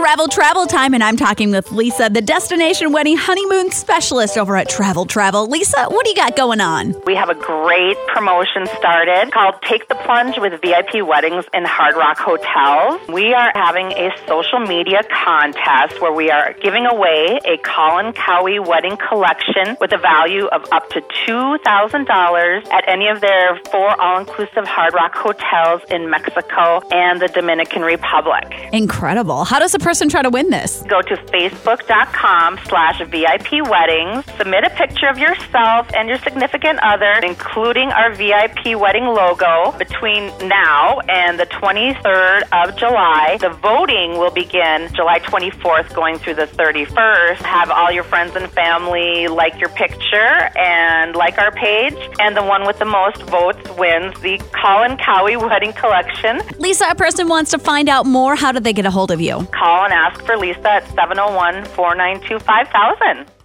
Travel time, and I'm talking with Lisa, the destination wedding honeymoon specialist over at Travel. Lisa, what do you got going on? We have a great promotion started called Take the Plunge with VIP Weddings in Hard Rock Hotels. We are having a social media contest where we are giving away a Colin Cowie wedding collection with a value of up to $2,000 at any of their 4 all-inclusive Hard Rock hotels in Mexico and the Dominican Republic. Incredible. How does a person try to win this? Go to facebook.com/VIP weddings, submit a picture of yourself and your significant other, including our VIP wedding logo, between now and the 23rd of July. The voting will begin July 24th going through the 31st. Have all your friends and family like your picture and like our page, and the one with the most votes wins the Colin Cowie wedding collection. Lisa, a person wants to find out more. How do they get a hold of you? Call and ask for Lisa at 701-492-5000.